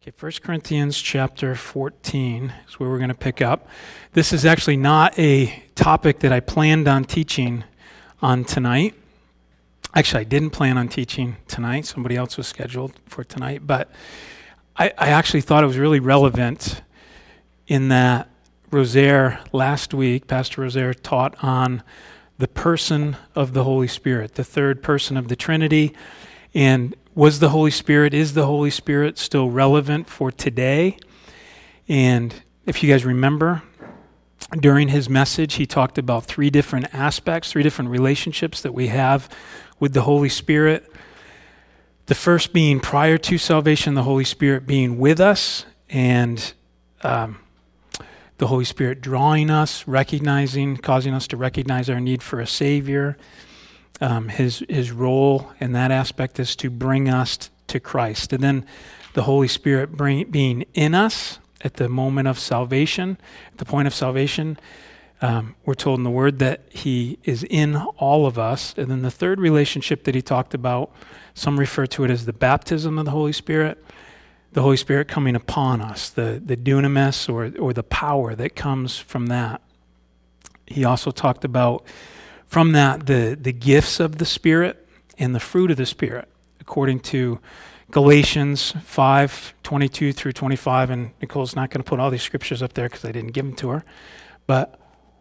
Okay, 1 Corinthians chapter 14 is where we're going to pick up. This is actually not a topic that I planned on teaching on tonight. Actually, I didn't plan on teaching tonight. Somebody else was scheduled for tonight. But I actually thought it was really relevant in that Rosaire last week, Pastor Rosaire taught on the person of the Holy Spirit, the third person of the Trinity. And is the Holy Spirit still relevant for today? And if you guys remember, during his message, he talked about three different aspects, three different relationships that we have with the Holy Spirit. The first being prior to salvation, the Holy Spirit being with us, and the Holy Spirit drawing us, causing us to recognize our need for a Savior. His role in that aspect is to bring us to Christ. And then the Holy Spirit being in us at the moment of salvation, at the point of salvation. We're told in the Word that He is in all of us. And then the third relationship that he talked about, some refer to it as the baptism of the Holy Spirit coming upon us, the dunamis or the power that comes from that. He also talked about from that, the gifts of the Spirit and the fruit of the Spirit, according to Galatians 5:22 through 25. And Nicole's not going to put all these scriptures up there because I didn't give them to her. But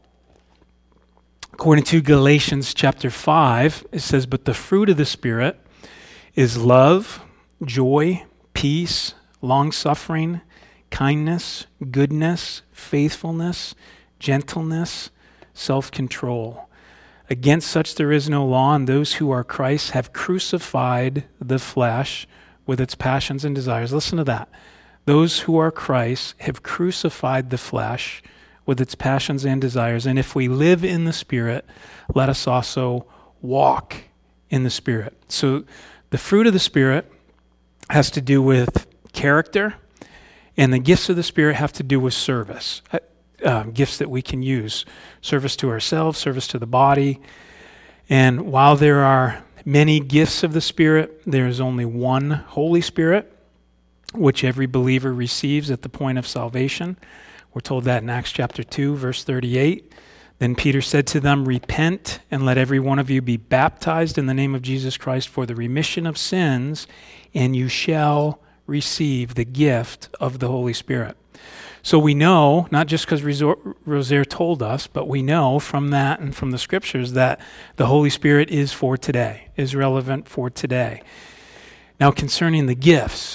according to Galatians chapter 5, it says, "But the fruit of the Spirit is love, joy, peace, long-suffering, kindness, goodness, faithfulness, gentleness, self-control. Against such there is no law, and those who are Christ have crucified the flesh with its passions and desires." Listen to that. Those who are Christ have crucified the flesh with its passions and desires. And if we live in the Spirit, let us also walk in the Spirit. So the fruit of the Spirit has to do with character, and the gifts of the Spirit have to do with service. Gifts that we can use. Service to ourselves, service to the body. And while there are many gifts of the Spirit, there is only one Holy Spirit, which every believer receives at the point of salvation. We're told that in Acts chapter 2, verse 38. "Then Peter said to them, 'Repent, and let every one of you be baptized in the name of Jesus Christ for the remission of sins, and you shall receive the gift of the Holy Spirit.'" So we know, not just because Rosaire told us, but we know from that and from the scriptures that the Holy Spirit is for today, is relevant for today. Now concerning the gifts,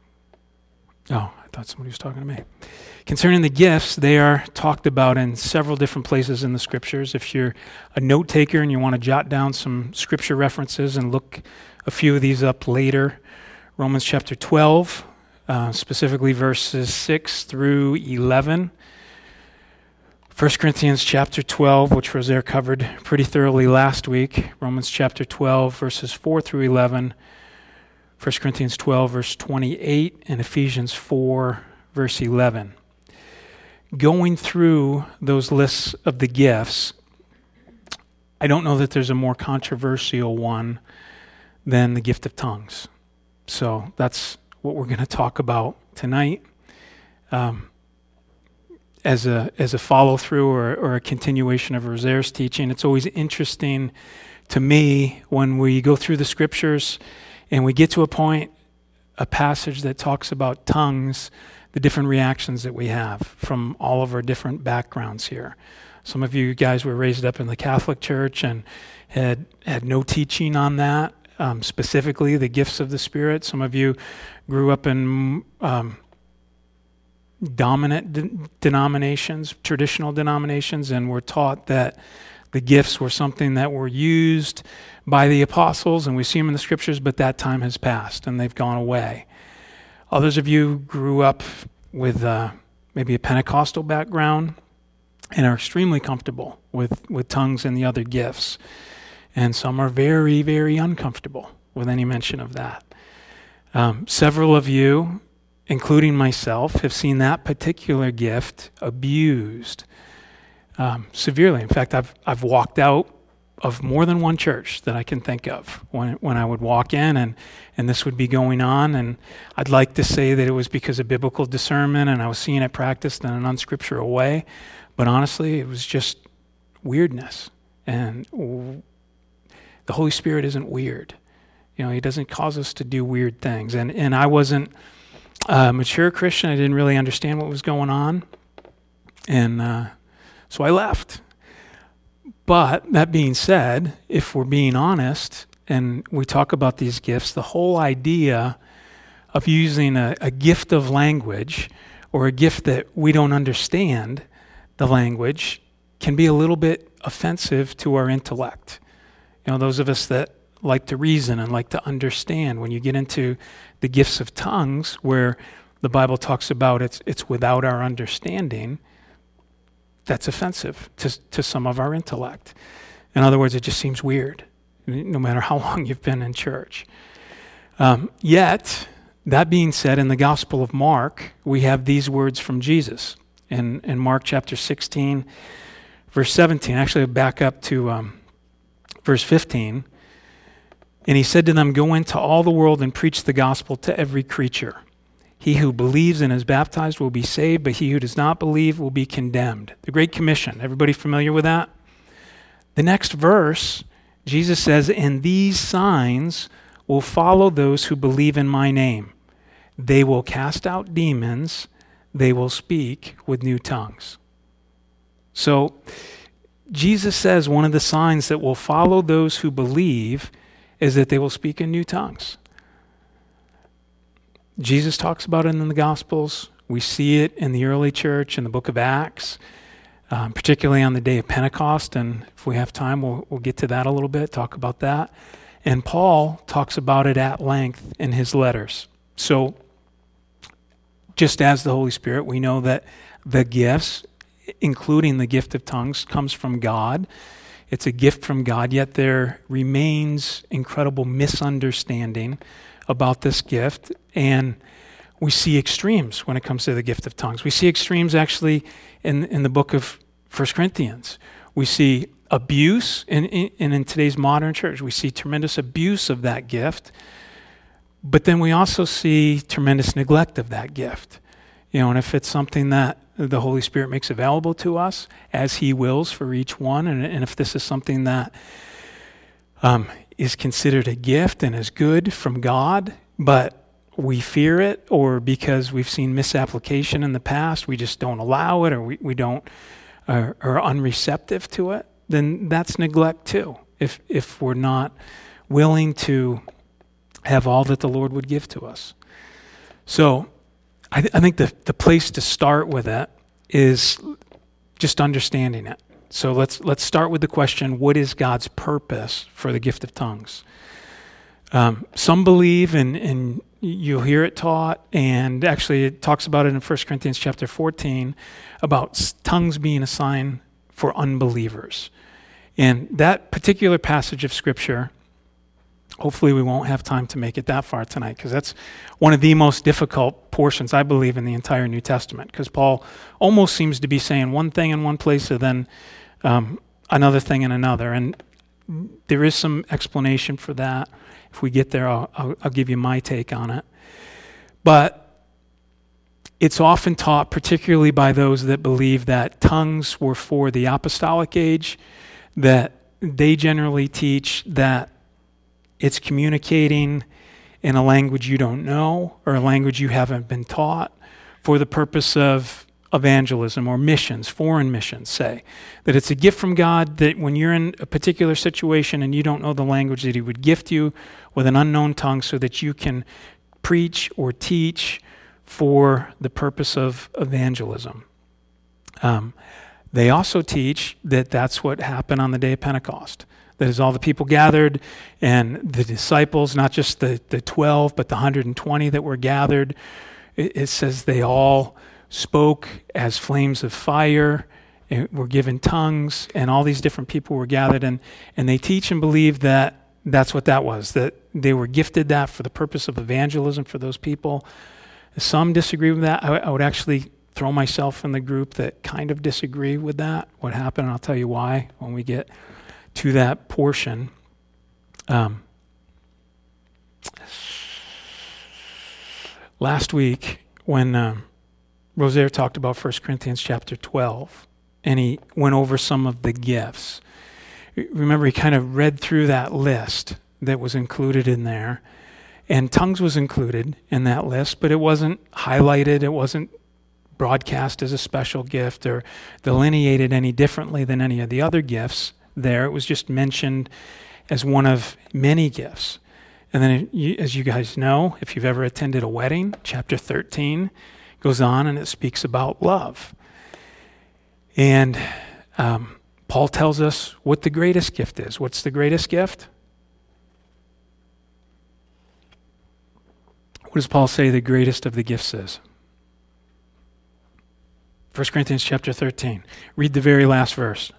I thought somebody was talking to me. Concerning the gifts, they are talked about in several different places in the scriptures. If you're a note taker and you want to jot down some scripture references and look a few of these up later, Romans chapter 12, specifically verses 6 through 11. 1 Corinthians chapter 12, which Rosaire covered pretty thoroughly last week. Romans chapter 12, verses 4 through 11. 1 Corinthians 12, verse 28, and Ephesians 4, verse 11. Going through those lists of the gifts, I don't know that there's a more controversial one than the gift of tongues. So that's what we're going to talk about tonight as a follow-through or a continuation of Rosaire's teaching. It's always interesting to me when we go through the scriptures and we get to a passage that talks about tongues, the different reactions that we have from all of our different backgrounds here. Some of you guys were raised up in the Catholic Church and had no teaching on that. Specifically the gifts of the Spirit. Some of you grew up in dominant denominations, traditional denominations, and were taught that the gifts were something that were used by the apostles, and we see them in the scriptures, but that time has passed and they've gone away. Others of you grew up with maybe a Pentecostal background and are extremely comfortable with tongues and the other gifts. And some are very, very uncomfortable with any mention of that. Several of you, including myself, have seen that particular gift abused severely. In fact, I've walked out of more than one church that I can think of when I would walk in and this would be going on. And I'd like to say that it was because of biblical discernment and I was seeing it practiced in an unscriptural way. But honestly, it was just weirdness. And the Holy Spirit isn't weird. He doesn't cause us to do weird things. And I wasn't a mature Christian. I didn't really understand what was going on. And so I left. But that being said, if we're being honest and we talk about these gifts, the whole idea of using a gift of language or a gift that we don't understand the language can be a little bit offensive to our intellect. Those of us that like to reason and like to understand, when you get into the gifts of tongues where the Bible talks about it's without our understanding, that's offensive to some of our intellect. In other words, it just seems weird, no matter how long you've been in church. Yet, that being said, in the Gospel of Mark, we have these words from Jesus. In Mark chapter 16, verse 17, actually back up to verse 15, and he said to them, "Go into all the world and preach the gospel to every creature. He who believes and is baptized will be saved, but he who does not believe will be condemned." The Great Commission. Everybody familiar with that? The next verse, Jesus says, "And these signs will follow those who believe in my name. They will cast out demons. They will speak with new tongues." So Jesus says one of the signs that will follow those who believe is that they will speak in new tongues. Jesus talks about it in the Gospels. We see it in the early church in the book of Acts, particularly on the day of Pentecost. And if we have time, we'll get to that a little bit, talk about that. And Paul talks about it at length in his letters. So just as the Holy Spirit, we know that the gifts, including the gift of tongues, comes from God. It's a gift from God, yet there remains incredible misunderstanding about this gift, and we see extremes when it comes to the gift of tongues. We see extremes actually in the book of 1 Corinthians. We see abuse, and in today's modern church, we see tremendous abuse of that gift, but then we also see tremendous neglect of that gift. And if it's something that the Holy Spirit makes available to us as He wills for each one, and if this is something that is considered a gift and is good from God, but we fear it, or because we've seen misapplication in the past, we just don't allow it, or we don't are unreceptive to it, then that's neglect too. If we're not willing to have all that the Lord would give to us. So I think the place to start with it is just understanding it. So let's start with the question, what is God's purpose for the gift of tongues? Some believe, and you'll hear it taught, and actually it talks about it in 1 Corinthians chapter 14, about tongues being a sign for unbelievers. And that particular passage of Scripture, hopefully we won't have time to make it that far tonight, because that's one of the most difficult portions, I believe, in the entire New Testament, because Paul almost seems to be saying one thing in one place and then another thing in another. And there is some explanation for that. If we get there, I'll give you my take on it. But it's often taught, particularly by those that believe that tongues were for the apostolic age, that they generally teach that it's communicating in a language you don't know or a language you haven't been taught for the purpose of evangelism or missions, foreign missions, say. That it's a gift from God, that when you're in a particular situation and you don't know the language, that He would gift you with an unknown tongue so that you can preach or teach for the purpose of evangelism. They also teach that that's what happened on the day of Pentecost. That is, all the people gathered, and the disciples, not just the 12, but the 120 that were gathered. It says they all spoke as flames of fire, and were given tongues, and all these different people were gathered. And they teach and believe that that's what that was, that they were gifted that for the purpose of evangelism for those people. Some disagree with that. I would actually throw myself in the group that kind of disagree with that, what happened, and I'll tell you why when we get to that portion. Last week, when Rosaire talked about 1 Corinthians chapter 12, and he went over some of the gifts. Remember, he kind of read through that list that was included in there, and tongues was included in that list, but it wasn't highlighted, it wasn't broadcast as a special gift or delineated any differently than any of the other gifts there. It was just mentioned as one of many gifts. And then, as you guys know, if you've ever attended a wedding, chapter 13 goes on and it speaks about love. And Paul tells us what the greatest gift is. What's the greatest gift? What does Paul say the greatest of the gifts is? 1 Corinthians chapter 13. Read the very last verse.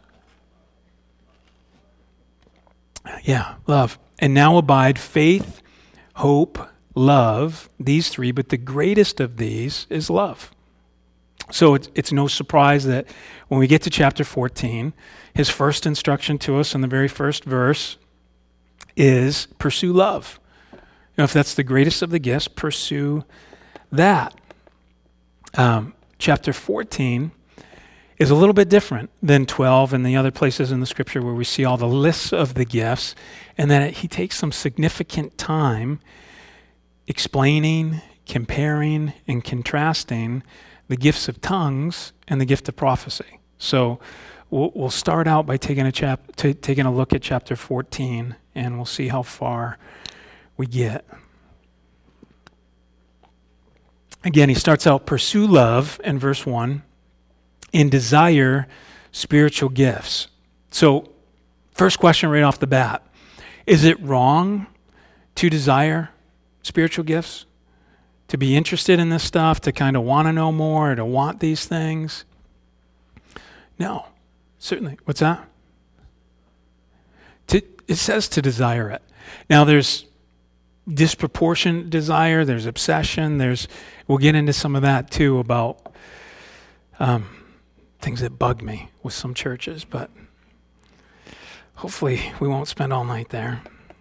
Yeah, love. And now abide faith, hope, love, these three, but the greatest of these is love. So it's no surprise that when we get to chapter 14, his first instruction to us in the very first verse is pursue love. You know, if that's the greatest of the gifts, pursue that. Chapter 14 is a little bit different than 12 and the other places in the scripture where we see all the lists of the gifts, and that he takes some significant time explaining, comparing, and contrasting the gifts of tongues and the gift of prophecy. So we'll start out by taking a look at chapter 14, and we'll see how far we get. Again, he starts out, pursue love in verse 1, and desire spiritual gifts. So, first question right off the bat, is it wrong to desire spiritual gifts? To be interested in this stuff, to kind of want to know more, to want these things? No, certainly. What's that? It says to desire it. Now, there's disproportionate desire, there's obsession, we'll get into some of that too about things that bug me with some churches, but hopefully we won't spend all night there.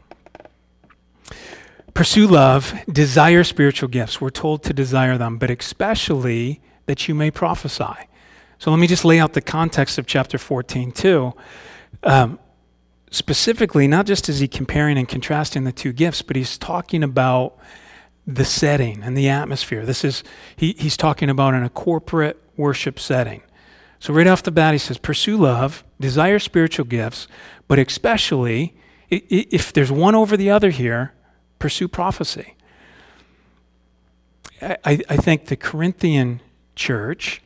Pursue love, desire spiritual gifts. We're told to desire them, but especially that you may prophesy. So let me just lay out the context of chapter 14 too. Specifically, not just is he comparing and contrasting the two gifts, but he's talking about the setting and the atmosphere. He's talking about in a corporate worship setting. So right off the bat, he says, pursue love, desire spiritual gifts, but especially, if there's one over the other here, pursue prophecy. I think the Corinthian church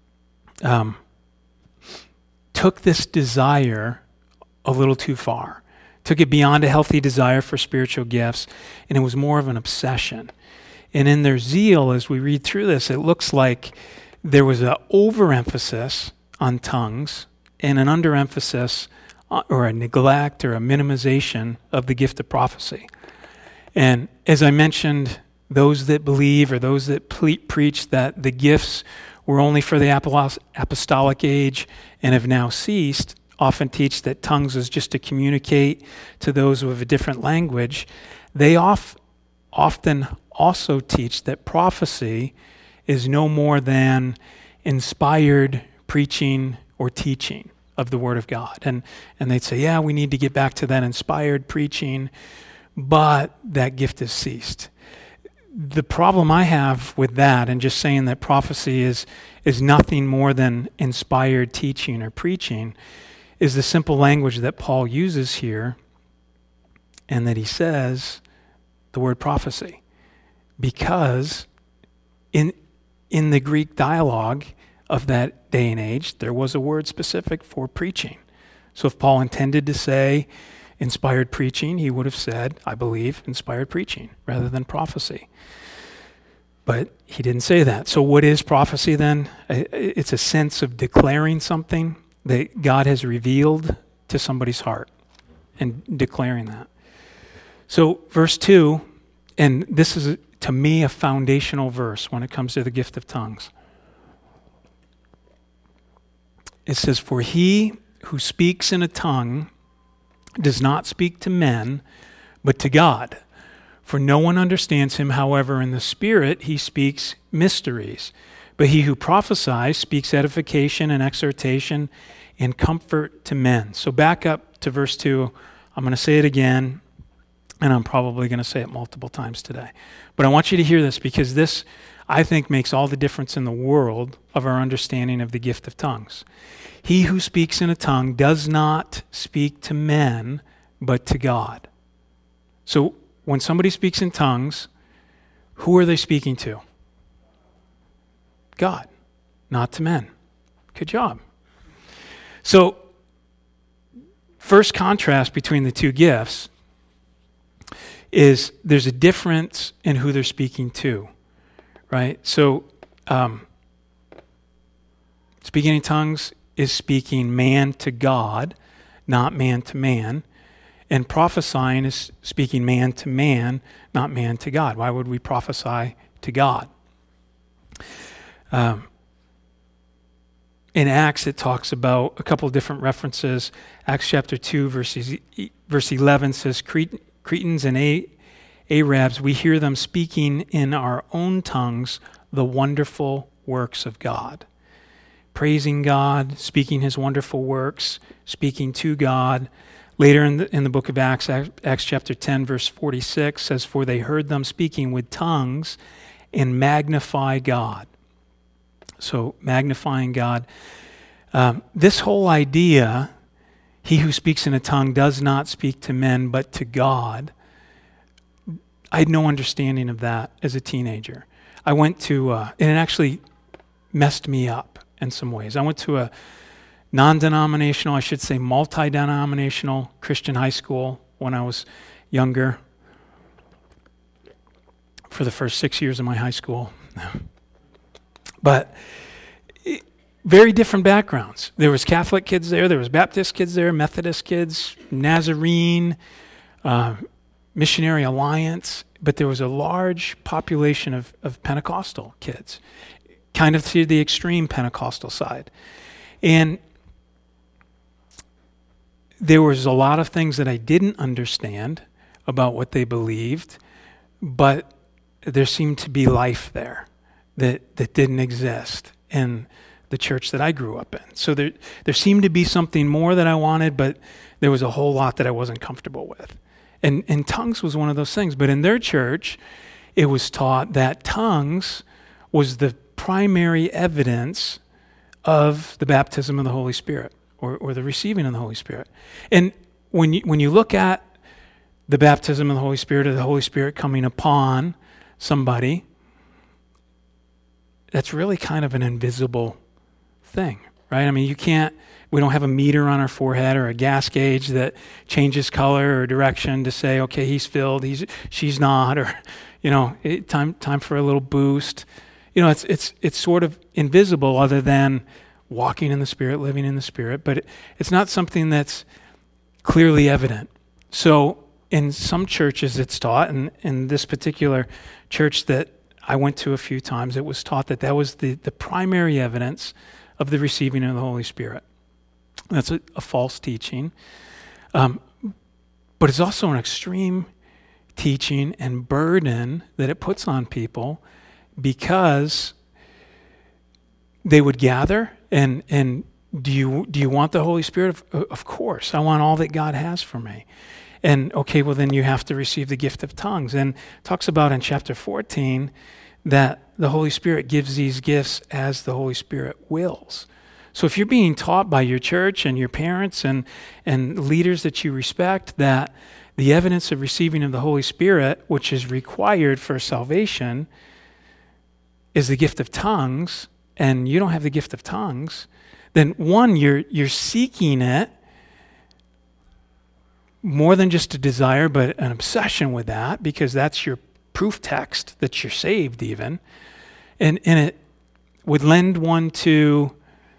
took this desire a little too far, took it beyond a healthy desire for spiritual gifts, and it was more of an obsession. And in their zeal, as we read through this, it looks like there was an overemphasis on tongues and an underemphasis or a neglect or a minimization of the gift of prophecy. And as I mentioned, those that believe or those that preach that the gifts were only for the apostolic age and have now ceased often teach that tongues is just to communicate to those who have a different language. They often also teach that prophecy is no more than inspired preaching or teaching of the Word of God. And they'd say, yeah, we need to get back to that inspired preaching, but that gift has ceased. The problem I have with that and just saying that prophecy is nothing more than inspired teaching or preaching is the simple language that Paul uses here, and that he says the word prophecy. Because in the Greek dialogue of that day and age, there was a word specific for preaching. So if Paul intended to say inspired preaching, he would have said, I believe, inspired preaching, rather than prophecy. But he didn't say that. So what is prophecy then? It's a sense of declaring something that God has revealed to somebody's heart and declaring that. So verse 2, and this is to me a foundational verse when it comes to the gift of tongues. It says, for he who speaks in a tongue does not speak to men, but to God. For no one understands him, however, in the Spirit he speaks mysteries. But he who prophesies speaks edification and exhortation and comfort to men. So back up to verse 2. I'm going to say it again, and I'm probably going to say it multiple times today. But I want you to hear this, because this, I think, makes all the difference in the world of our understanding of the gift of tongues. He who speaks in a tongue does not speak to men, but to God. So when somebody speaks in tongues, who are they speaking to? God, not to men. Good job. So, first contrast between the two gifts is there's a difference in who they're speaking to, right? So, speaking in tongues is speaking man to God, not man to man. And prophesying is speaking man to man, not man to God. Why would we prophesy to God? In Acts, it talks about a couple of different references. Acts chapter 2, verse 11 says, Cretans and Arabs, we hear them speaking in our own tongues the wonderful works of God. Praising God, speaking his wonderful works, speaking to God. Later in the book of Acts, Acts chapter 10, verse 46 says, for they heard them speaking with tongues and magnify God. So magnifying God. This whole idea, he who speaks in a tongue does not speak to men, but to God. I had no understanding of that as a teenager. I went to, and it actually messed me up in some ways. I went to a non-denominational, I should say multi-denominational Christian high school when I was younger, for the first 6 years of my high school. But very different backgrounds. There was Catholic kids there was Baptist kids there, Methodist kids, Nazarene, Missionary Alliance, but there was a large population of Pentecostal kids, kind of to the extreme Pentecostal side. And there was a lot of things that I didn't understand about what they believed, but there seemed to be life there that didn't exist in the church that I grew up in. So there seemed to be something more that I wanted, but there was a whole lot that I wasn't comfortable with. And tongues was one of those things. But in their church, it was taught that tongues was the primary evidence of the baptism of the Holy Spirit, or the receiving of the Holy Spirit. And when you look at the baptism of the Holy Spirit, or the Holy Spirit coming upon somebody, that's really kind of an invisible thing, right? I mean, we don't have a meter on our forehead or a gas gauge that changes color or direction to say, okay, he's filled, she's not, or, time for a little boost. It's sort of invisible, other than walking in the Spirit, living in the Spirit, but it's not something that's clearly evident. So in some churches it's taught, and in this particular church that I went to a few times, it was taught that was the primary evidence of the receiving of the Holy Spirit. That's a false teaching. But it's also an extreme teaching and burden that it puts on people, because they would gather and do you want the Holy Spirit? Of course. I want all that God has for me. And okay, well then you have to receive the gift of tongues. And it talks about in chapter 14 that the Holy Spirit gives these gifts as the Holy Spirit wills. So if you're being taught by your church and your parents and leaders that you respect that the evidence of receiving of the Holy Spirit, which is required for salvation, is the gift of tongues, and you don't have the gift of tongues, then one, you're seeking it more than just a desire, but an obsession with that, because that's your proof text that you're saved even. And it would lend one to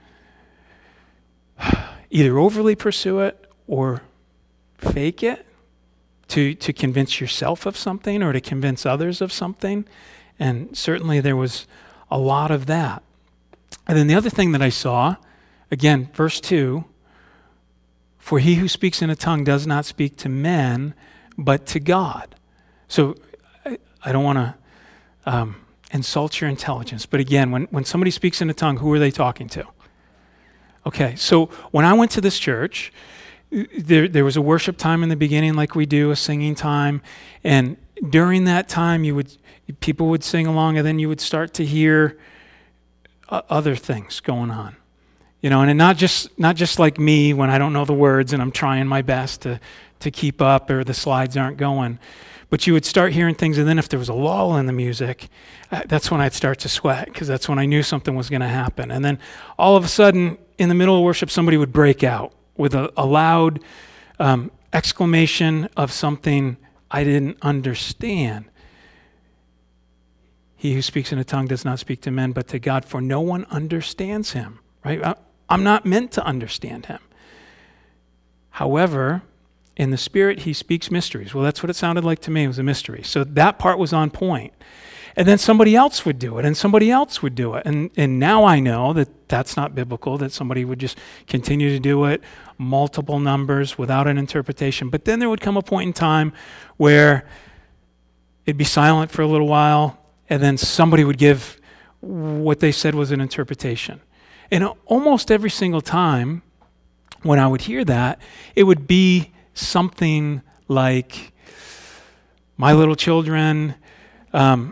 either overly pursue it or fake it to convince yourself of something or to convince others of something. And certainly there was a lot of that. And then the other thing that I saw, again, verse 2, For he who speaks in a tongue does not speak to men, but to God. So I don't want to insult your intelligence. But again, when somebody speaks in a tongue, who are they talking to? Okay, so when I went to this church, there was a worship time in the beginning like we do, a singing time. And during that time, people would sing along, and then you would start to hear other things going on. You know, and not just like me when I don't know the words and I'm trying my best to keep up or the slides aren't going. But you would start hearing things, and then if there was a lull in the music, that's when I'd start to sweat, because that's when I knew something was going to happen. And then all of a sudden, in the middle of worship, somebody would break out with a loud exclamation of something I didn't understand. He who speaks in a tongue does not speak to men, but to God, for no one understands him. Right? I'm not meant to understand him. However, in the Spirit, he speaks mysteries. Well, that's what it sounded like to me. It was a mystery. So that part was on point. And then somebody else would do it, and somebody else would do it. And now I know that that's not biblical, that somebody would just continue to do it, multiple numbers without an interpretation. But then there would come a point in time where it'd be silent for a little while, and then somebody would give what they said was an interpretation. And almost every single time when I would hear that, it would be something like, my little children, I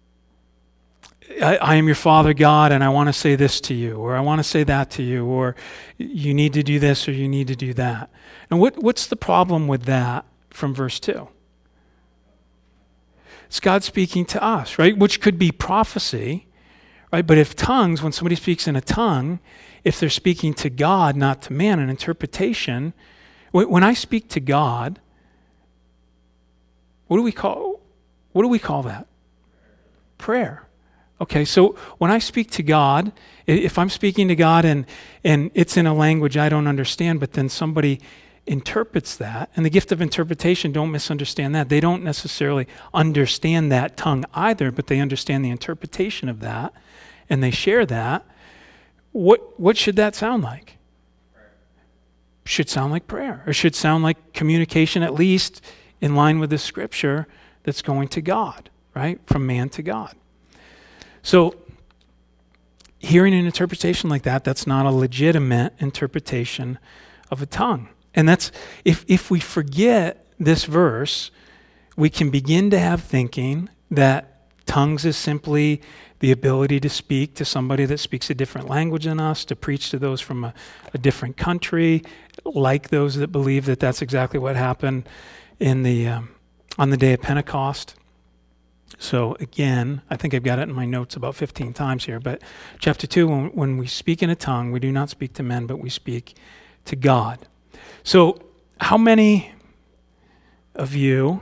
am your Father God, and I want to say this to you, or I want to say that to you, or you need to do this, or you need to do that. And what's the problem with that from verse 2? It's God speaking to us, right? Which could be prophecy, right? But if tongues, when somebody speaks in a tongue, if they're speaking to God, not to man, an interpretation, when I speak to God, what do we call that? Prayer. Okay, so when I speak to God, if I'm speaking to God and it's in a language I don't understand, but then somebody interprets that, and the gift of interpretation, don't misunderstand that. They don't necessarily understand that tongue either, but they understand the interpretation of that, and they share that. What should that sound like? Should sound like prayer, or should sound like communication, at least in line with the scripture that's going to God, right? From man to God. So hearing an interpretation like that, that's not a legitimate interpretation of a tongue. And that's, if we forget this verse, we can begin to have thinking that tongues is simply the ability to speak to somebody that speaks a different language than us, to preach to those from a different country, like those that believe that that's exactly what happened in on the day of Pentecost. So again, I think I've got it in my notes about 15 times here, but chapter 2, when we speak in a tongue, we do not speak to men, but we speak to God. So how many of you,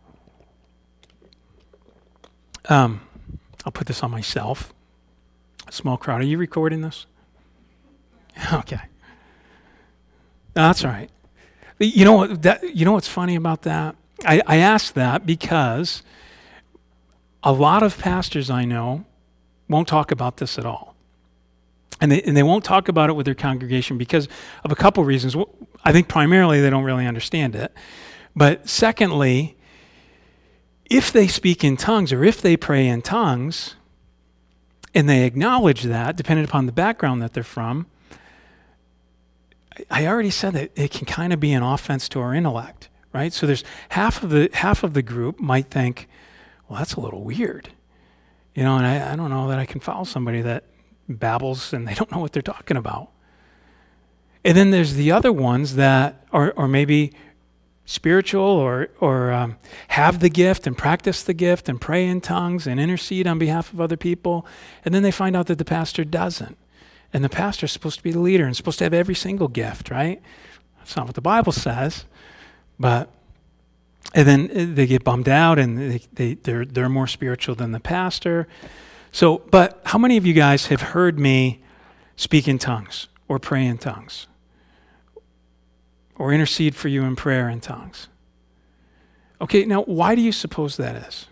I'll put this on myself, a small crowd. Are you recording this? Okay. No, that's all right. You know what's funny about that? I asked that because a lot of pastors I know won't talk about this at all. And they won't talk about it with their congregation because of a couple reasons. I think primarily they don't really understand it. But secondly, if they speak in tongues or if they pray in tongues and they acknowledge that, depending upon the background that they're from, I already said that it can kind of be an offense to our intellect, right? So there's half of the group might think, well, that's a little weird. And I don't know that I can follow somebody that babbles and they don't know what they're talking about. And then there's the other ones that are maybe spiritual or have the gift and practice the gift and pray in tongues and intercede on behalf of other people. And then they find out that the pastor doesn't. And the pastor's supposed to be the leader and supposed to have every single gift, right? That's not what the Bible says. And then they get bummed out and they're more spiritual than the pastor. So, but how many of you guys have heard me speak in tongues or pray in tongues or intercede for you in prayer in tongues? Okay, now why do you suppose that is?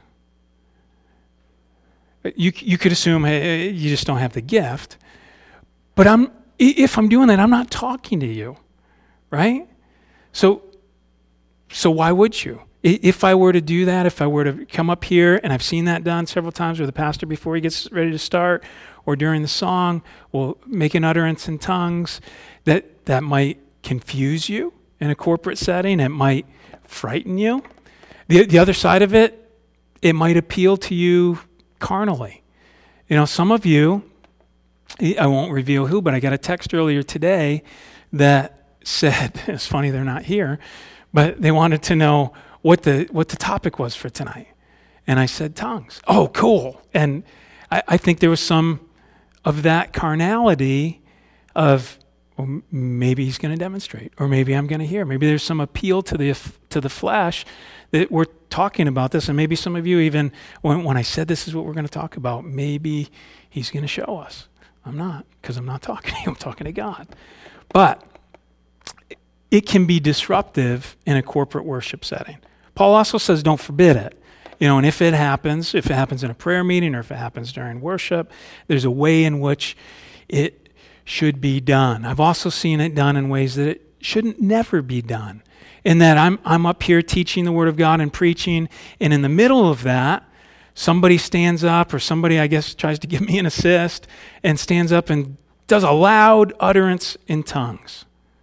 You could assume, hey, you just don't have the gift. But if I'm doing that, I'm not talking to you, right? So why would you? If I were to do that, if I were to come up here, and I've seen that done several times with the pastor before he gets ready to start, or during the song, will make an utterance in tongues, that might confuse you in a corporate setting. It might frighten you. The other side of it, it might appeal to you carnally. Some of you, I won't reveal who, but I got a text earlier today that said, it's funny they're not here, but they wanted to know what the topic was for tonight. And I said tongues. Oh, cool. And I think there was some of that carnality of, well, maybe he's going to demonstrate, or maybe I'm going to hear. Maybe there's some appeal to the flesh that we're talking about this, and maybe some of you even, when I said this is what we're going to talk about, maybe he's going to show us. I'm not, because I'm not talking to you, I'm talking to God. But it can be disruptive in a corporate worship setting. Paul also says don't forbid it. And if it happens in a prayer meeting, or if it happens during worship, there's a way in which it should be done. I've also seen it done in ways that it shouldn't never be done. In that I'm up here teaching the Word of God and preaching, and in the middle of that, somebody stands up, or somebody, I guess, tries to give me an assist, and stands up and does a loud utterance in tongues.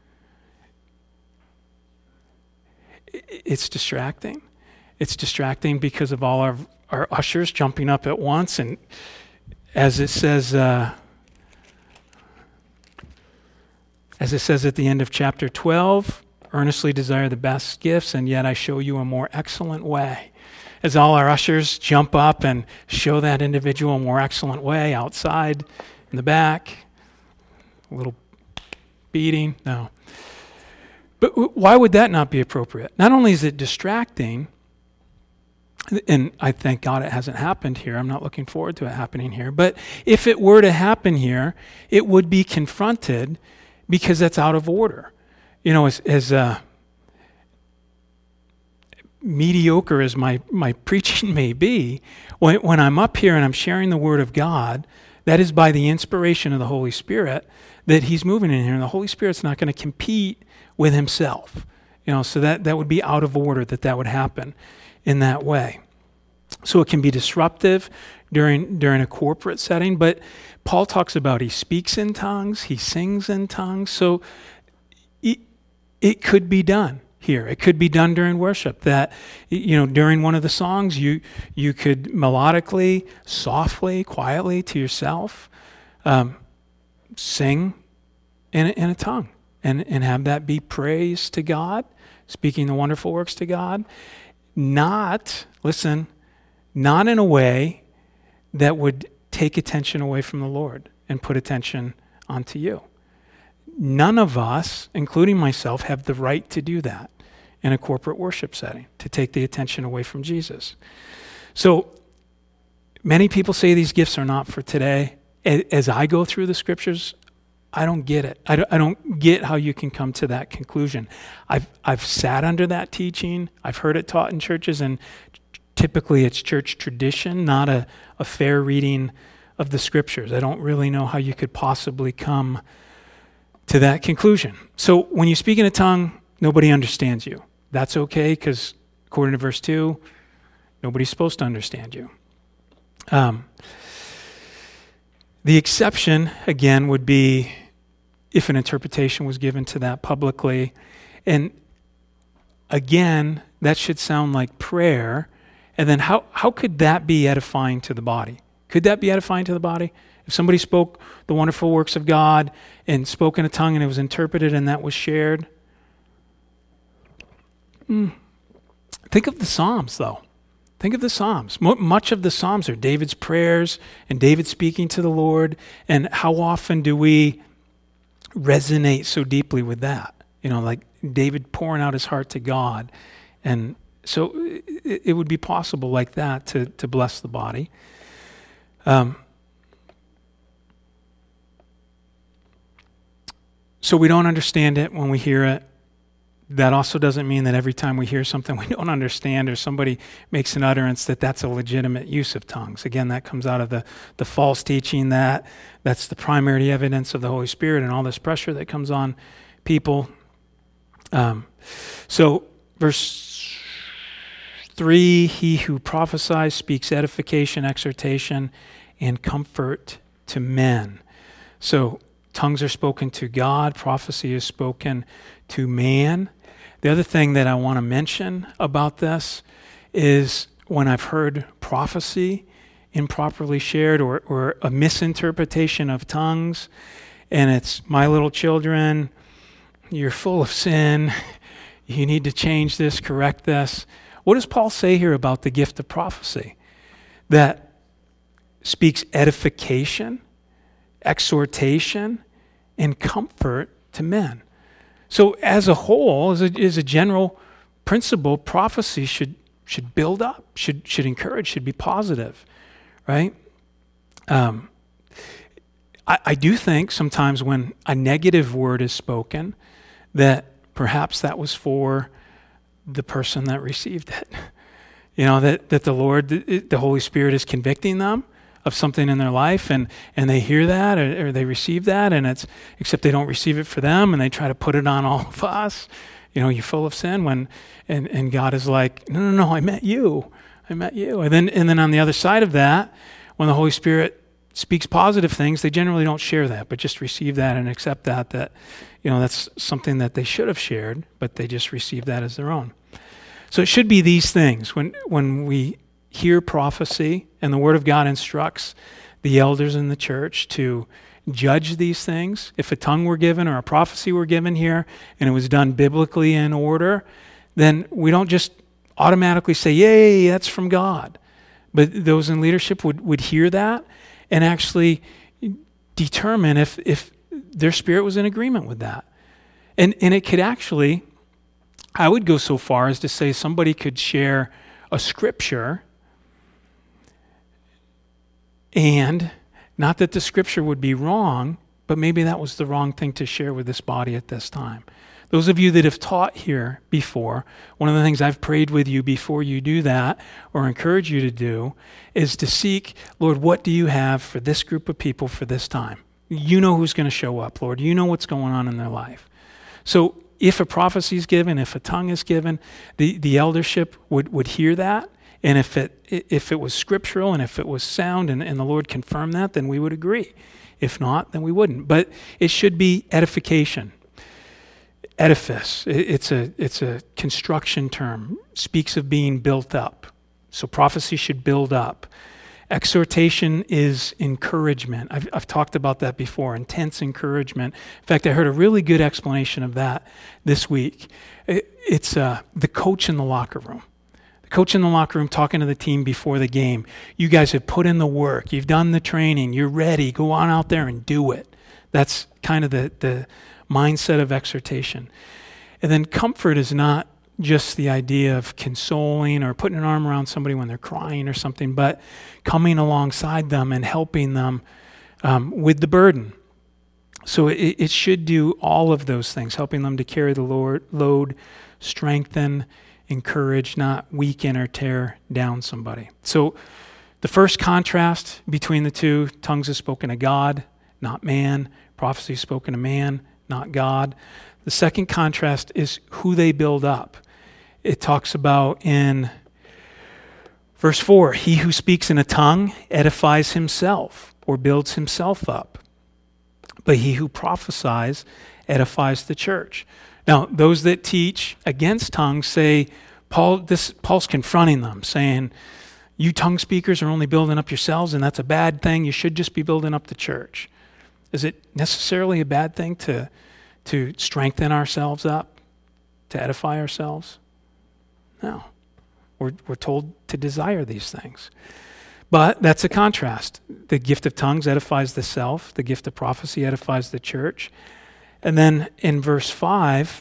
It's distracting. It's distracting because of all our ushers jumping up at once, and as it says at the end of chapter 12, earnestly desire the best gifts, and yet I show you a more excellent way. As all our ushers jump up and show that individual a more excellent way outside, in the back, a little beating, no. But why would that not be appropriate? Not only is it distracting, and I thank God it hasn't happened here. I'm not looking forward to it happening here. But if it were to happen here, it would be confronted because that's out of order. As mediocre as my preaching may be, when I'm up here and I'm sharing the Word of God, that is by the inspiration of the Holy Spirit that He's moving in here. And the Holy Spirit's not going to compete with Himself. So that would be out of order that would happen in that way. So it can be disruptive during a corporate setting, but Paul talks about he speaks in tongues, he sings in tongues, so it could be done here. It could be done during worship, that during one of the songs you could melodically, softly, quietly to yourself sing in a tongue and have that be praise to God, speaking the wonderful works to God. Not in a way that would take attention away from the Lord and put attention onto you. None of us, including myself, have the right to do that in a corporate worship setting, to take the attention away from Jesus. So many people say these gifts are not for today. As I go through the scriptures, I don't get it. I don't get how you can come to that conclusion. I've sat under that teaching. I've heard it taught in churches, and typically it's church tradition, not a fair reading of the scriptures. I don't really know how you could possibly come to that conclusion. So when you speak in a tongue, nobody understands you. That's okay, because according to verse 2, nobody's supposed to understand you. The exception, again, would be if an interpretation was given to that publicly. And again, that should sound like prayer. And then how could that be edifying to the body? Could that be edifying to the body? If somebody spoke the wonderful works of God and spoke in a tongue and it was interpreted and that was shared? Think of the Psalms, though. Think of the Psalms. Much of the Psalms are David's prayers and David speaking to the Lord. And how often do we resonate so deeply with that? Like David pouring out his heart to God. And so it would be possible like that to bless the body. So we don't understand it when we hear it. That also doesn't mean that every time we hear something we don't understand or somebody makes an utterance that's a legitimate use of tongues. Again, that comes out of the false teaching that's the primary evidence of the Holy Spirit and all this pressure that comes on people. So verse 3, he who prophesies speaks edification, exhortation, and comfort to men. So tongues are spoken to God, prophecy is spoken to man. The other thing that I want to mention about this is when I've heard prophecy improperly shared or a misinterpretation of tongues, and it's my little children, you're full of sin, you need to change this, correct this. What does Paul say here about the gift of prophecy? That speaks edification, exhortation, and comfort to men. So as a whole, as a general principle, prophecy should build up, should encourage, should be positive, right? I do think sometimes when a negative word is spoken, that perhaps that was for the person that received it. That the Lord, the Holy Spirit is convicting them of something in their life, and they hear that or they receive that, and it's, except they don't receive it for them, and they try to put it on all of us. You're full of sin, and God is like, no, I met you. And then on the other side of that, when the Holy Spirit speaks positive things, they generally don't share that, but just receive that and accept that that's something that they should have shared, but they just receive that as their own. So it should be these things. When we hear prophecy and the Word of God instructs the elders in the church to judge these things, if a tongue were given or a prophecy were given here and it was done biblically in order, then we don't just automatically say, yay, that's from God. But those in leadership would hear that and actually determine if their spirit was in agreement with that. And it could actually, I would go so far as to say somebody could share a scripture, and not that the scripture would be wrong, but maybe that was the wrong thing to share with this body at this time. Those of you that have taught here before, one of the things I've prayed with you before you do that, or encourage you to do, is to seek, Lord, what do you have for this group of people for this time? You know who's going to show up, Lord. You know what's going on in their life. So if a prophecy is given, if a tongue is given, the eldership would hear that. And if it was scriptural and if it was sound and the Lord confirmed that, then we would agree. If not, then we wouldn't. But it should be edification. Edifice, it's a construction term, speaks of being built up. So prophecy should build up. Exhortation is encouragement. I've talked about that before, intense encouragement. In fact, I heard a really good explanation of that this week. It's the coach in the locker room. The coach in the locker room talking to the team before the game. You guys have put in the work. You've done the training. You're ready. Go on out there and do it. That's kind of the mindset of exhortation. And then comfort is not just the idea of consoling or putting an arm around somebody when they're crying or something, but coming alongside them and helping them with the burden. So it should do all of those things, helping them to carry the load, strengthen, encourage, not weaken or tear down somebody. So the first contrast between the two, tongues is spoken to God, not man. Prophecy is spoken to man, not God. The second contrast is who they build up. It talks about in verse 4, he who speaks in a tongue edifies himself or builds himself up. But he who prophesies edifies the church. Now, those that teach against tongues say, Paul's confronting them, saying, you tongue speakers are only building up yourselves, and that's a bad thing. You should just be building up the church. Is it necessarily a bad thing to strengthen ourselves up, to edify ourselves? No. We're told to desire these things. But that's a contrast. The gift of tongues edifies the self. The gift of prophecy edifies the church. And then in verse 5,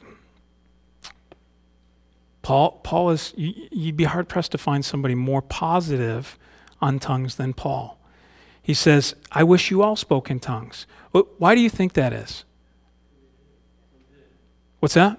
Paul is, you'd be hard-pressed to find somebody more positive on tongues than Paul. He says, I wish you all spoke in tongues. Why do you think that is? What's that?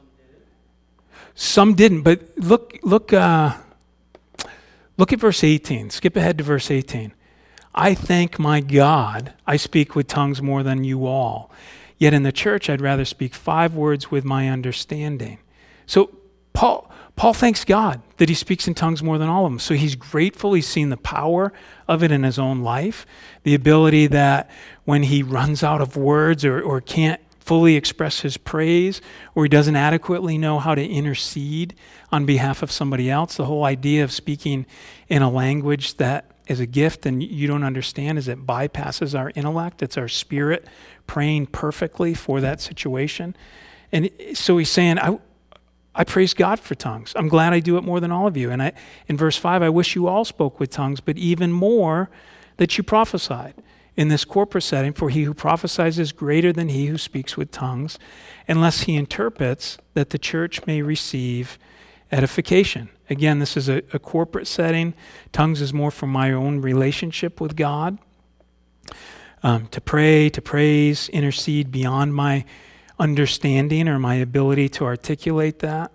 Some didn't, but look at verse 18. Skip ahead to verse 18. I thank my God, I speak with tongues more than you all. Yet in the church, I'd rather speak 5 words with my understanding. So Paul thanks God that he speaks in tongues more than all of them. So he's grateful. He's seen the power of it in his own life, the ability that when he runs out of words or can't fully express his praise, or he doesn't adequately know how to intercede on behalf of somebody else, the whole idea of speaking in a language that is a gift and you don't understand is it bypasses our intellect. It's our spirit praying perfectly for that situation. And so he's saying, I praise God for tongues. I'm glad I do it more than all of you. And in verse 5, I wish you all spoke with tongues, but even more that you prophesied in this corporate setting, for he who prophesies is greater than he who speaks with tongues, unless he interprets, that the church may receive edification. Again, this is a corporate setting. Tongues is more for my own relationship with God. To pray, to praise, intercede beyond my understanding or my ability to articulate that.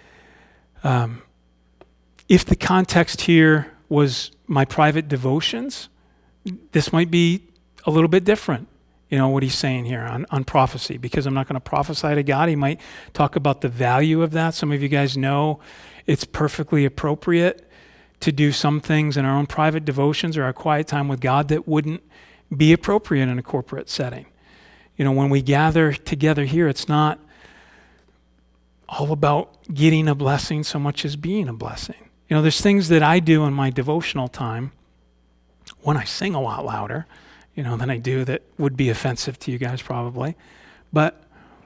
If the context here was my private devotions, this might be a little bit different, what he's saying here on prophecy, because I'm not going to prophesy to God. He might talk about the value of that. Some of you guys know it's perfectly appropriate to do some things in our own private devotions or our quiet time with God that wouldn't be appropriate in a corporate setting. When we gather together here, it's not all about getting a blessing so much as being a blessing. There's things that I do in my devotional time when I sing a lot louder, than I do that would be offensive to you guys probably. But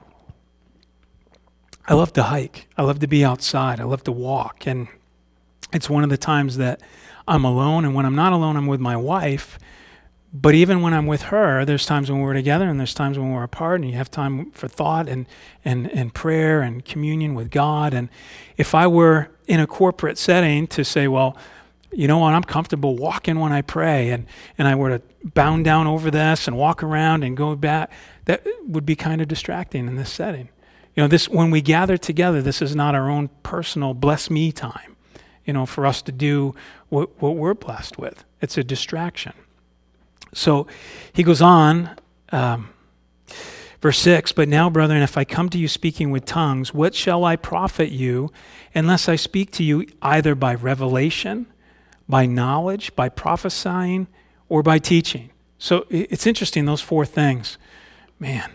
I love to hike. I love to be outside. I love to walk. And it's one of the times that I'm alone. And when I'm not alone, I'm with my wife. But even when I'm with her, there's times when we're together and there's times when we're apart, and you have time for thought and prayer and communion with God. And if I were in a corporate setting to say, well, you know what, I'm comfortable walking when I pray, and I were to bound down over this and walk around and go back, that would be kind of distracting in this setting. This, when we gather together, this is not our own personal bless me time, for us to do what we're blessed with. It's a distraction. So he goes on, verse 6, but now, brethren, if I come to you speaking with tongues, what shall I profit you unless I speak to you either by revelation, by knowledge, by prophesying, or by teaching? So it's interesting, those 4 things. Man,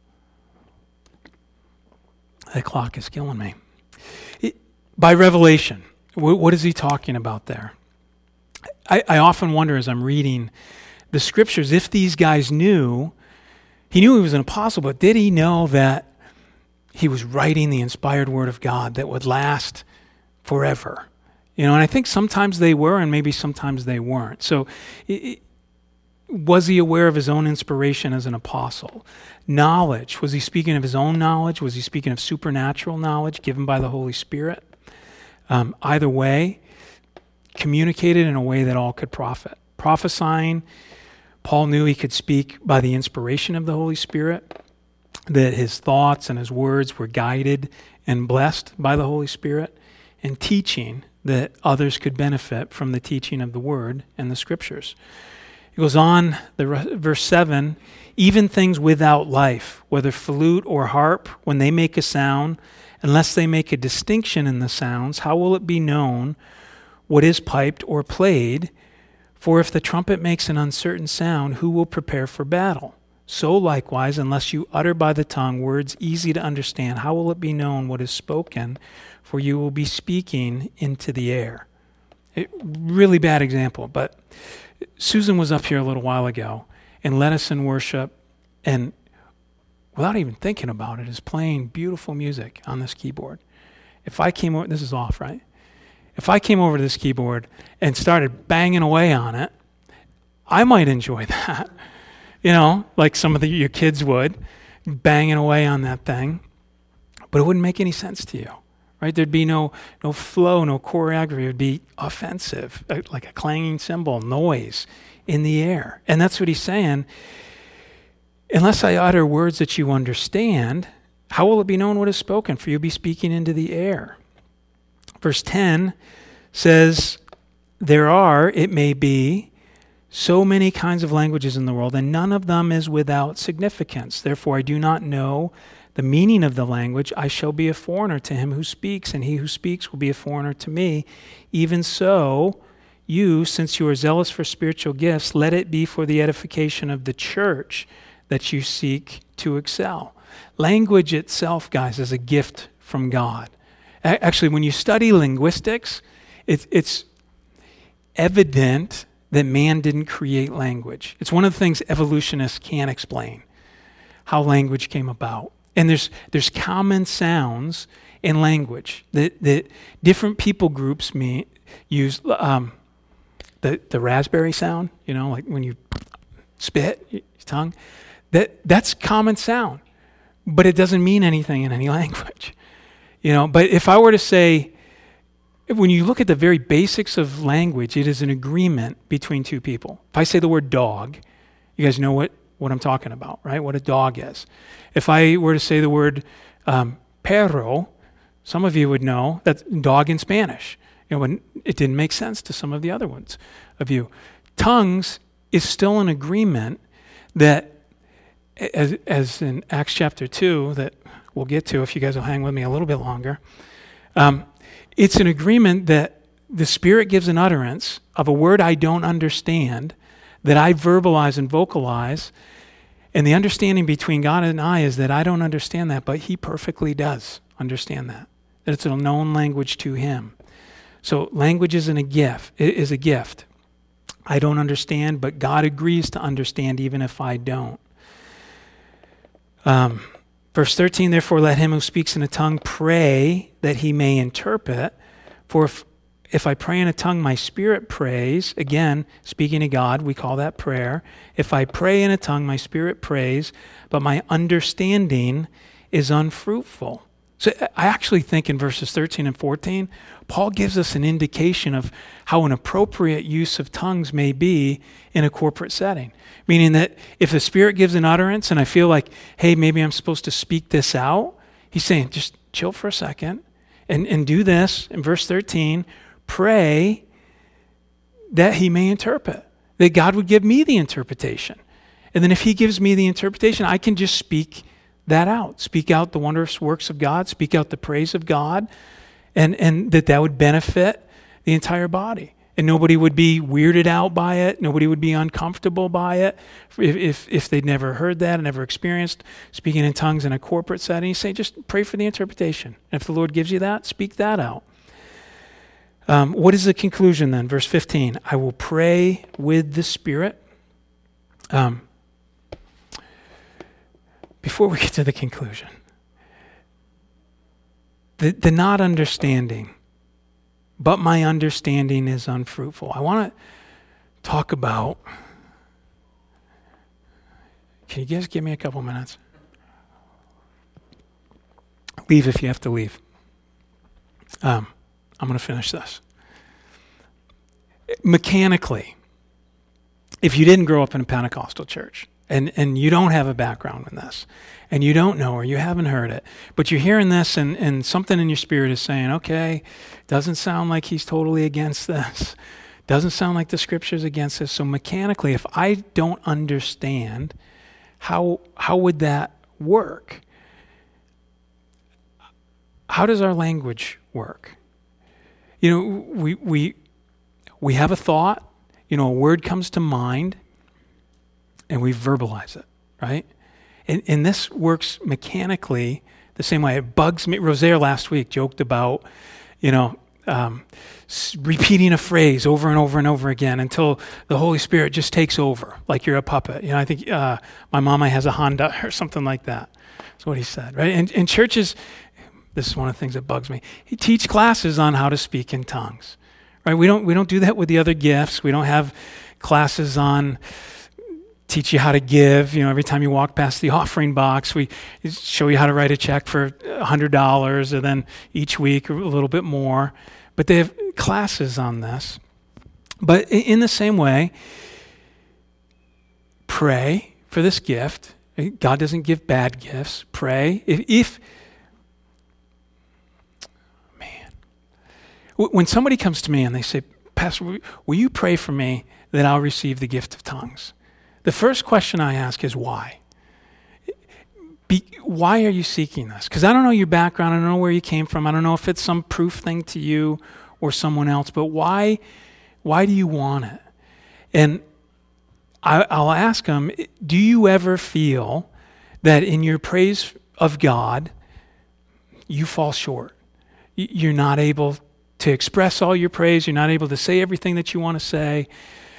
that clock is killing me. By revelation, what is he talking about there? I often wonder as I'm reading the scriptures, if these guys knew, he knew he was an apostle, but did he know that he was writing the inspired word of God that would last forever? And I think sometimes they were, and maybe sometimes they weren't. So was he aware of his own inspiration as an apostle? Knowledge, was he speaking of his own knowledge? Was he speaking of supernatural knowledge given by the Holy Spirit? Either way, communicated in a way that all could profit. Prophesying, Paul knew he could speak by the inspiration of the Holy Spirit, that his thoughts and his words were guided and blessed by the Holy Spirit, and teaching, that others could benefit from the teaching of the Word and the Scriptures. He goes on, verse 7, even things without life, whether flute or harp, when they make a sound, unless they make a distinction in the sounds, how will it be known what is piped or played? For if the trumpet makes an uncertain sound, who will prepare for battle? So likewise, unless you utter by the tongue words easy to understand, how will it be known what is spoken? For you will be speaking into the air. Really bad example, but Susan was up here a little while ago and led us in worship, and without even thinking about it, is playing beautiful music on this keyboard. If I came over, this is off, right? If I came over to this keyboard and started banging away on it, I might enjoy that. Like some of your kids would, banging away on that thing. But it wouldn't make any sense to you, right? There'd be no flow, no choreography. It would be offensive, like a clanging cymbal, noise in the air. And that's what he's saying. Unless I utter words that you understand, how will it be known what is spoken? For you'll be speaking into the air. Verse 10 says, there are, it may be, so many kinds of languages in the world, and none of them is without significance. Therefore, I do not know the meaning of the language. I shall be a foreigner to him who speaks, and he who speaks will be a foreigner to me. Even so, you, since you are zealous for spiritual gifts, let it be for the edification of the church that you seek to excel. Language itself, guys, is a gift from God. Actually, when you study linguistics, it's evident that man didn't create language. It's one of the things evolutionists can't explain, how language came about. And there's common sounds in language that different people groups use. The raspberry sound, like when you spit your tongue, that's common sound, but it doesn't mean anything in any language. But if I were to say, when you look at the very basics of language, it is an agreement between two people. If I say the word dog, you guys know what I'm talking about, right? What a dog is. If I were to say the word perro, some of you would know that's dog in Spanish. When it didn't make sense to some of the other ones of you. Tongues is still an agreement that, as in Acts chapter 2, that we'll get to if you guys will hang with me a little bit longer, it's an agreement that the Spirit gives an utterance of a word I don't understand, that I verbalize and vocalize, and the understanding between God and I is that I don't understand that, but He perfectly does understand that it's a known language to Him. So language is a gift. I don't understand, but God agrees to understand even if I don't. Verse 13, therefore let him who speaks in a tongue pray that he may interpret. For if I pray in a tongue, my spirit prays. Again, speaking to God, we call that prayer. If I pray in a tongue, my spirit prays, but my understanding is unfruitful. So I actually think in verses 13 and 14, Paul gives us an indication of how an appropriate use of tongues may be in a corporate setting. Meaning that if the Spirit gives an utterance and I feel like, hey, maybe I'm supposed to speak this out, he's saying, just chill for a second and do this. In verse 13, pray that he may interpret, that God would give me the interpretation. And then if he gives me the interpretation, I can just speak that out. Speak out the wondrous works of God, speak out the praise of God, and that would benefit the entire body. And nobody would be weirded out by it. Nobody would be uncomfortable by it if they'd never heard that and never experienced speaking in tongues in a corporate setting. You say, just pray for the interpretation. And if the Lord gives you that, speak that out. What is the conclusion then? Verse 15, I will pray with the Spirit. Before we get to the conclusion, the not understanding, but my understanding is unfruitful. I want to talk about, can you guys give me a couple minutes? Leave if you have to leave. I'm going to finish this. Mechanically, if you didn't grow up in a Pentecostal church, and you don't have a background in this, and you don't know or you haven't heard it, but you're hearing this and something in your spirit is saying, okay, doesn't sound like he's totally against this. Doesn't sound like the Scripture's against this. So mechanically, if I don't understand, how would that work? How does our language work? We have a thought, a word comes to mind, and we verbalize it, right? And this works mechanically the same way. It bugs me. Rosaire last week joked about, repeating a phrase over and over and over again until the Holy Spirit just takes over, like you're a puppet. I think my mama has a Honda or something like that. That's what he said, right? And in churches, this is one of the things that bugs me. He teach classes on how to speak in tongues, right? We don't do that with the other gifts. We don't have classes on teach you how to give. Every time you walk past the offering box, we show you how to write a check for $100, and then each week a little bit more. But they have classes on this. But in the same way, pray for this gift. God doesn't give bad gifts. Pray. When somebody comes to me and they say, Pastor, will you pray for me that I'll receive the gift of tongues. The first question I ask is why? Why are you seeking this? Because I don't know your background. I don't know where you came from. I don't know if it's some proof thing to you or someone else. But why do you want it? And I'll ask them, do you ever feel that in your praise of God, you fall short? You're not able to express all your praise. You're not able to say everything that you want to say.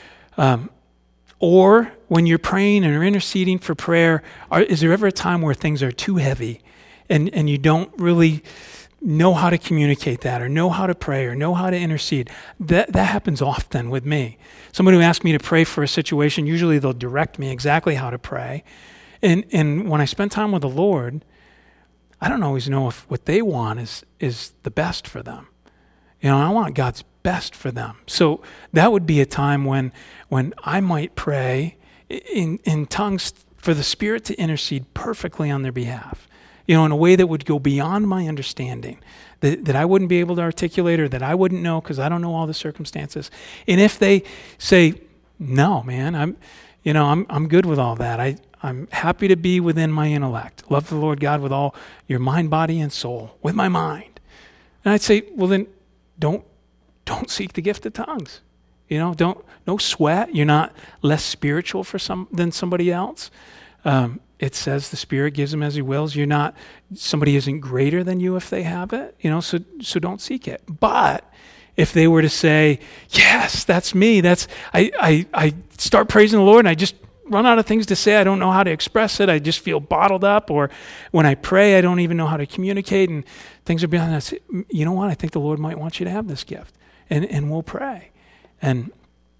Or when you're praying and you're interceding for prayer, is there ever a time where things are too heavy and you don't really know how to communicate that or know how to pray or know how to intercede? That happens often with me. Somebody who asks me to pray for a situation, usually they'll direct me exactly how to pray. And when I spend time with the Lord, I don't always know if what they want is the best for them. I want God's best for them. So that would be a time when I might pray in tongues for the Spirit to intercede perfectly on their behalf, in a way that would go beyond my understanding, that I wouldn't be able to articulate or that I wouldn't know because I don't know all the circumstances. And if they say, no, man, I'm good with all that. I'm happy to be within my intellect. Love the Lord God with all your mind, body, and soul, with my mind. And I'd say, well then, don't seek the gift of tongues. No sweat. You're not less spiritual than somebody else. It says the Spirit gives them as He wills. Somebody isn't greater than you if they have it. So don't seek it. But if they were to say, yes, that's me. I start praising the Lord and I just run out of things to say. I don't know how to express it. I just feel bottled up. Or when I pray, I don't even know how to communicate and things are beyond that. You know what? I think the Lord might want you to have this gift. And we'll pray. And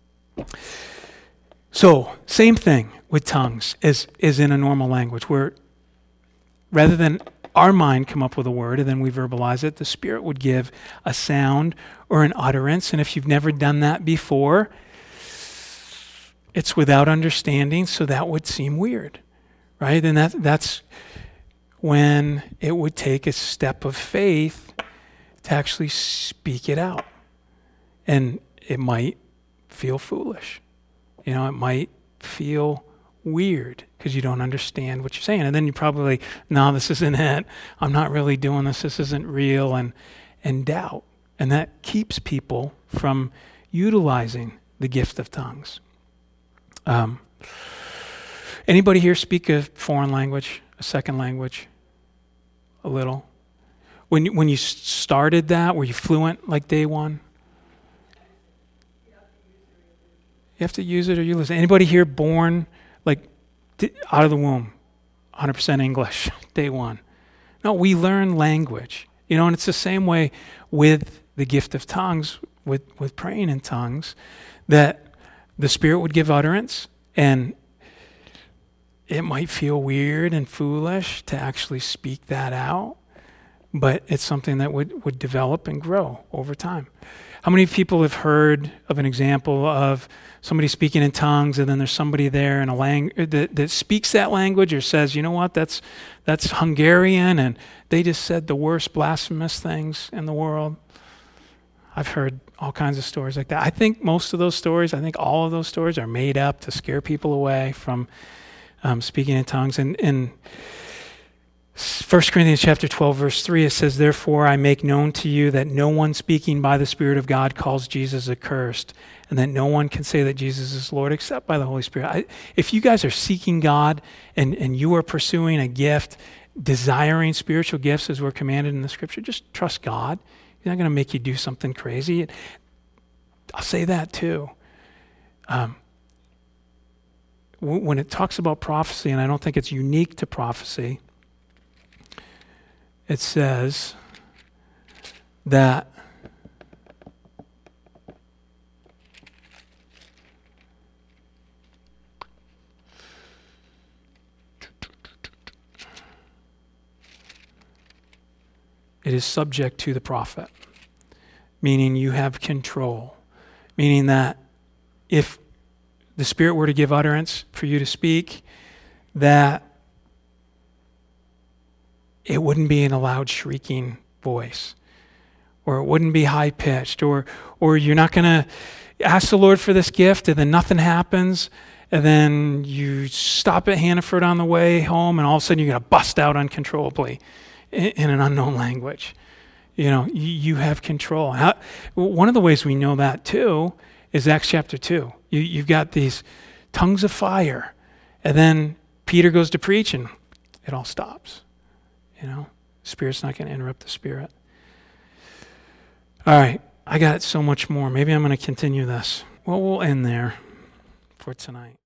so, same thing with tongues as in a normal language, where rather than our mind come up with a word and then we verbalize it, the Spirit would give a sound or an utterance. And if you've never done that before, it's without understanding, so that would seem weird, right? And that's when it would take a step of faith to actually speak it out. And it might feel foolish. It might feel weird because you don't understand what you're saying. And then you probably, no, this isn't it. I'm not really doing this. This isn't real. And doubt. And that keeps people from utilizing the gift of tongues. Anybody here speak a foreign language, a second language? A little? When you started that, were you fluent like day one? You have to use it or you lose it. Anybody here born out of the womb, 100% English, day one? No, we learn language. And it's the same way with the gift of tongues, with praying in tongues, that the Spirit would give utterance, and it might feel weird and foolish to actually speak that out, but it's something that would develop and grow over time. How many people have heard of an example of somebody speaking in tongues and then there's somebody there in a language that speaks that language or says, you know what, that's Hungarian and they just said the worst blasphemous things in the world? I've heard all kinds of stories like that. I think most of those stories, all of those stories are made up to scare people away from speaking in tongues. And in 1 Corinthians chapter 12, verse 3, it says, therefore I make known to you that no one speaking by the Spirit of God calls Jesus accursed, and that no one can say that Jesus is Lord except by the Holy Spirit. If you guys are seeking God and you are pursuing a gift, desiring spiritual gifts as we're commanded in the Scripture, just trust God. He's not going to make you do something crazy. I'll say that too. When it talks about prophecy, and I don't think it's unique to prophecy, it says that it is subject to the prophet, meaning you have control, meaning that if the Spirit were to give utterance for you to speak, that it wouldn't be in a loud shrieking voice, or it wouldn't be high pitched, or you're not going to, ask the Lord for this gift, and then nothing happens, and then you stop at Hannaford on the way home, and all of a sudden you're going to bust out uncontrollably in an unknown language. You have control. One of the ways we know that too is Acts chapter 2. You've got these tongues of fire, and then Peter goes to preach, and it all stops. Spirit's not going to interrupt the Spirit. All right, I got so much more. Maybe I'm going to continue this. Well, we'll end there for tonight.